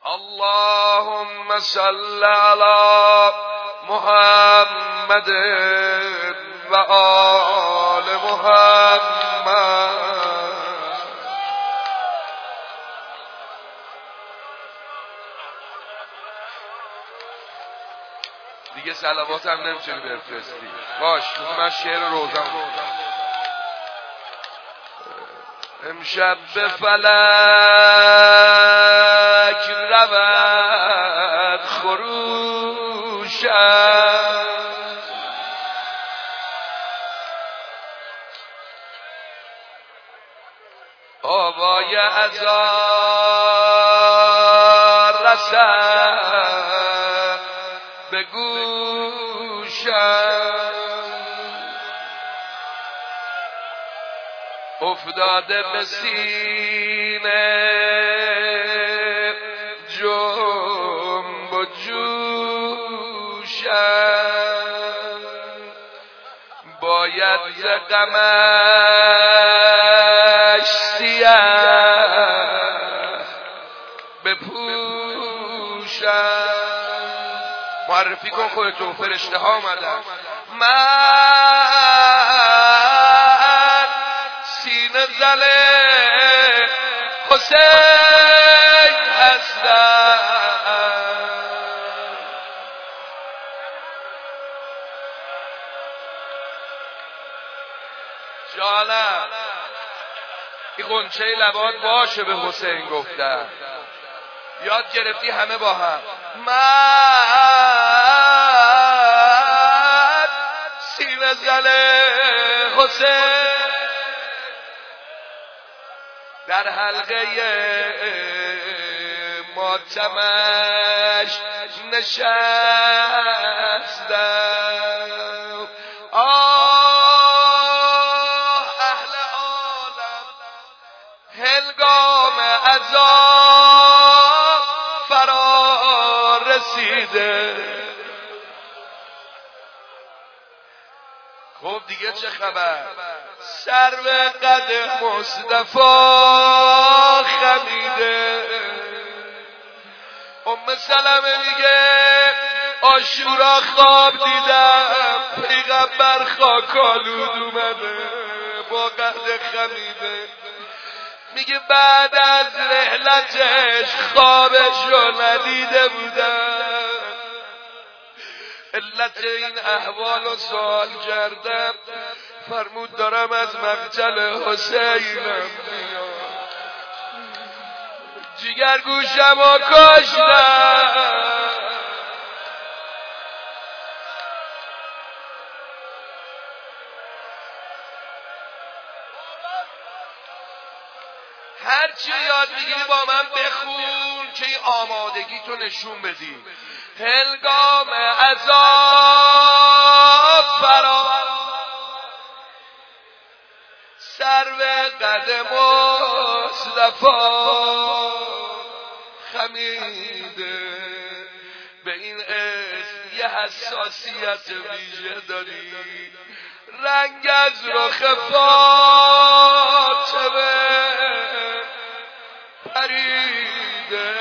اللهم صل على محمد و آل محمد. دیگه صلوات هم نمیتونی بفرستی. باش من شعر روزم امشب به فلک رود خروشم، آوای ازار رسد به گوشم، افتاده به سینه جنب و جوشم، باید ز غمش سیه بپوشم. معرفی کن خودتو، فرشته ها آمدن. من سینه زله حسین هستم، جانم این غنچه لبات باشه به حسین گفتم. یاد گرفتی همه با هم. من سینه زله حسین در حلقه ماتمش نشستم. آه اهل عالم هنگام عذاب فرا رسیده. خب دیگه چه خبر؟ سرو قد مصطفی خمیده. ام سلمه میگه عاشورا خواب دیدم، پیغمبر خاکالود اومده با قد خمیده. میگه بعد از رحلتش خوابش رو ندیده بودم، علت این احوال رو سوال کردم، فرمود دارم از مقتل حسینم میام، جگر گوشم و کشتم. هرچی یاد میگیری با من بخون که این آمادگی تو نشون بدی. هنگام عذاب فرا سرو قد مصطفی خمیده. به این اسم یه حساسیت ویژه داری، رنگ از رخ فاطمه پریده.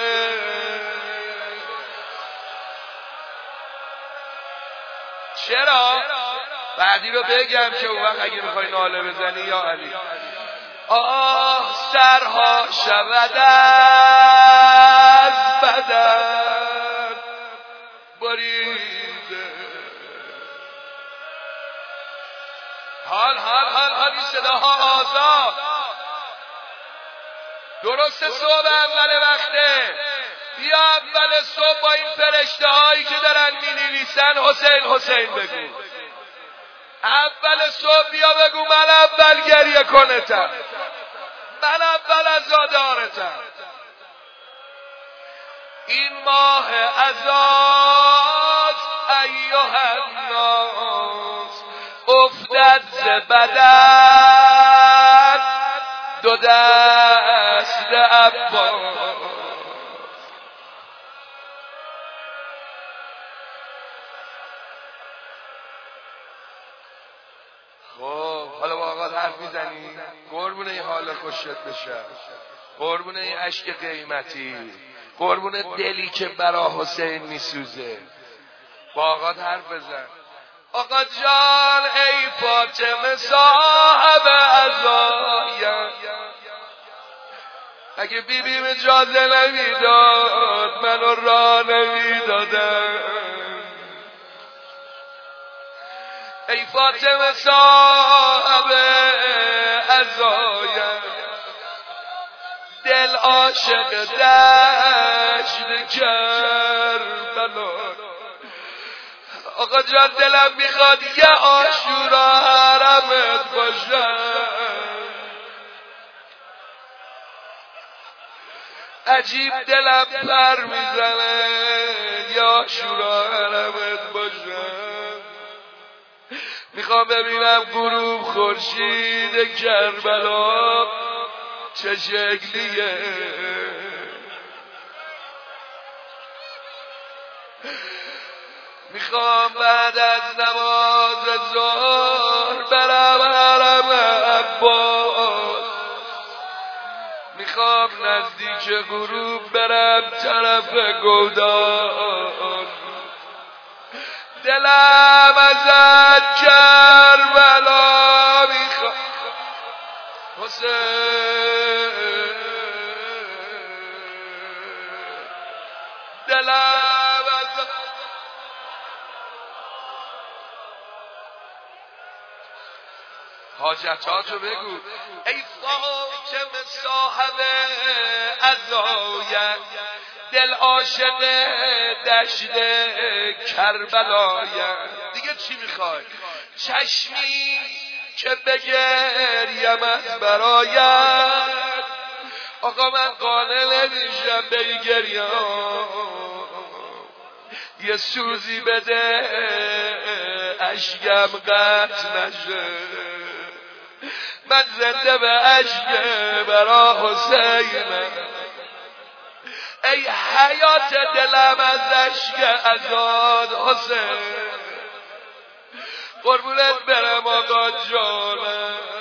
چرا؟ بعدی رو بگم که اون وقت اگه میخوای ناله بزنی یا علی. آه سرها شود از بدن بریده. حال این صداها آزاد. درست صبح اول وقته، بیا اول صبح با این فرشته هایی که دارن می نویسن حسین حسین بگو. اول صبح بیا بگو من اول گریه کنتم، من اول عزادارتم. این ماه عزاز ایها الناس افتد ز بدن دو دست عباس. خب حالا با آقا حرف میزنی؟ قربون این حال خوشت بشه، قربون این عشق قیمتی، قربون دلی که برا حسین میسوزه. با آقا حرف بزن. آقا جان ای فاطمه صاحب عزایم، اگه بیبیم اجازه نمیداد منو راه نمیدادم. ای فاطمه صاحب عزایم، دل عاشق دشت کربلا. آقا جان دلم میخواد یه عاشورا حرمت باشم، عجیب دلم پر میزنه یه عاشورا حرمت باشم. میخوام ببینم غروب خورشید کربلا چه شکلیه. میخوام بعد از نماز ظهر برم حرم عباس، میخوام نزدیک غروب برم طرف گودان. دلم ازت کربلا میخوام حسین، دلم ازت. حاجتاتو بگو. ای فاطمه صاحب عزایم، دل عاشق دشت کربلایم. دیگه چی میخوای؟ چشمی که بگریم از برایت. آقا من قانع نمیشم به گریام، یه سوزی بده اشکم قطع نشه. من زنده به عشق برا حسینم، ای حیات دلم از عشق ازاد حسین. قربونت برم آقا جانم.